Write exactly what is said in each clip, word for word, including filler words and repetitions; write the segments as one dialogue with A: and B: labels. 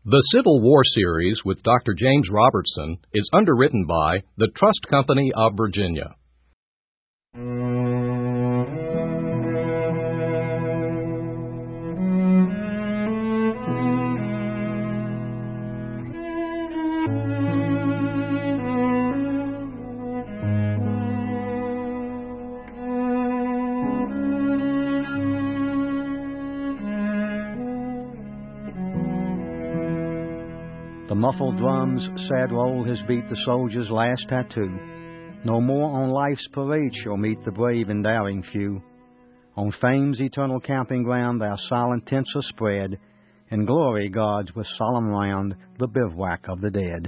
A: The Civil War series with Doctor James Robertson is underwritten by the Trust Company of Virginia.
B: The muffled drum's sad roll has beat the soldier's last tattoo. No more on life's parade shall meet the brave and daring few. On fame's eternal camping ground our silent tents are spread, and glory guards with solemn round the bivouac of the dead.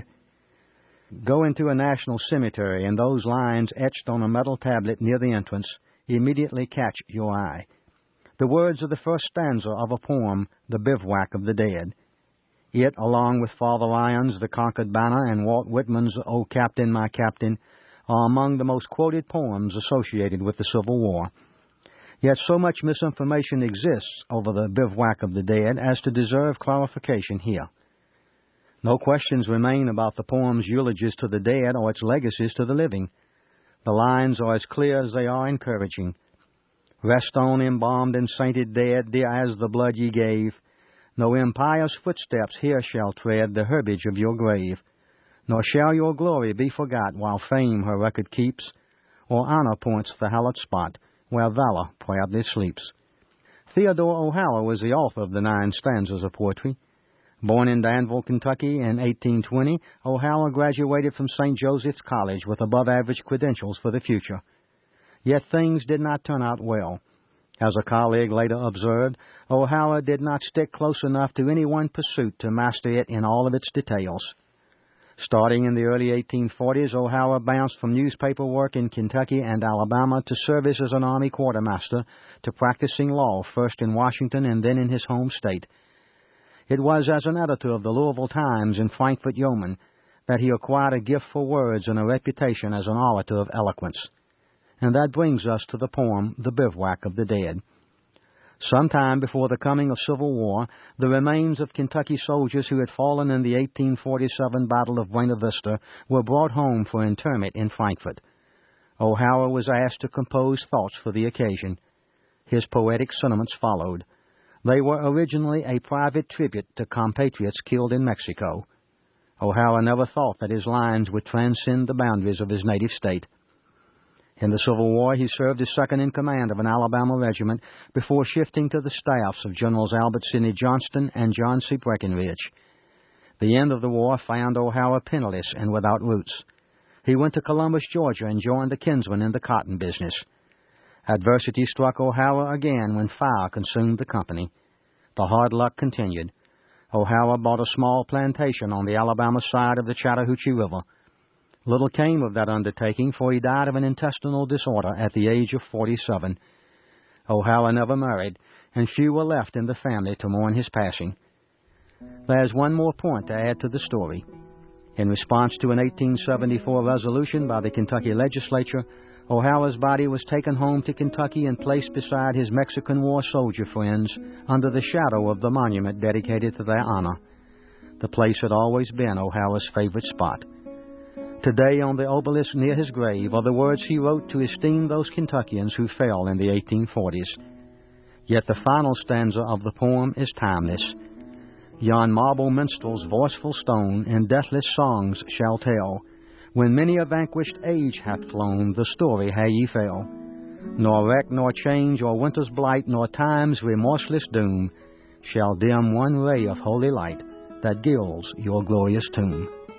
B: Go into a national cemetery, and those lines etched on a metal tablet near the entrance immediately catch your eye. The words of the first stanza of a poem, The Bivouac of the Dead. It, along with Father Lyon's The Conquered Banner and Walt Whitman's O Captain, My Captain, are among the most quoted poems associated with the Civil War. Yet so much misinformation exists over the Bivouac of the Dead as to deserve clarification here. No questions remain about the poem's eulogies to the dead or its legacies to the living. The lines are as clear as they are encouraging. Rest on, embalmed and sainted dead, dear as the blood ye gave. No impious footsteps here shall tread the herbage of your grave, nor shall your glory be forgot while fame her record keeps, or honor points the hallowed spot where valor proudly sleeps. Theodore O'Hara was the author of the nine stanzas of poetry. Born in Danville, Kentucky in eighteen twenty, O'Hara graduated from Saint Joseph's College with above-average credentials for the future. Yet things did not turn out well. As a colleague later observed, O'Hara did not stick close enough to any one pursuit to master it in all of its details. Starting in the early eighteen forties, O'Hara bounced from newspaper work in Kentucky and Alabama to service as an Army quartermaster to practicing law first in Washington and then in his home state. It was as an editor of the Louisville Times and Frankfurt Yeoman that he acquired a gift for words and a reputation as an orator of eloquence. And that brings us to the poem, The Bivouac of the Dead. Sometime before the coming of Civil War, the remains of Kentucky soldiers who had fallen in the eighteen forty-seven Battle of Buena Vista were brought home for interment in Frankfurt. O'Hara was asked to compose thoughts for the occasion. His poetic sentiments followed. They were originally a private tribute to compatriots killed in Mexico. O'Hara never thought that his lines would transcend the boundaries of his native state. In the Civil War, he served as second in command of an Alabama regiment before shifting to the staffs of Generals Albert Sidney Johnston and John C. Breckinridge. The end of the war found O'Hara penniless and without roots. He went to Columbus, Georgia, and joined a kinsman in the cotton business. Adversity struck O'Hara again when fire consumed the company. The hard luck continued. O'Hara bought a small plantation on the Alabama side of the Chattahoochee River. Little came of that undertaking, for he died of an intestinal disorder at the age of forty-seven. O'Hara never married, and few were left in the family to mourn his passing. There's one more point to add to the story. In response to an eighteen seventy-four resolution by the Kentucky legislature, O'Hara's body was taken home to Kentucky and placed beside his Mexican War soldier friends under the shadow of the monument dedicated to their honor. The place had always been O'Hara's favorite spot. Today, on the obelisk near his grave, are the words he wrote to esteem those Kentuckians who fell in the eighteen forties. Yet the final stanza of the poem is timeless. Yon marble minstrel's voiceful stone and deathless songs shall tell, when many a vanquished age hath flown, the story how ye fell. Nor wreck, nor change, or winter's blight, nor time's remorseless doom shall dim one ray of holy light that gilds your glorious tomb.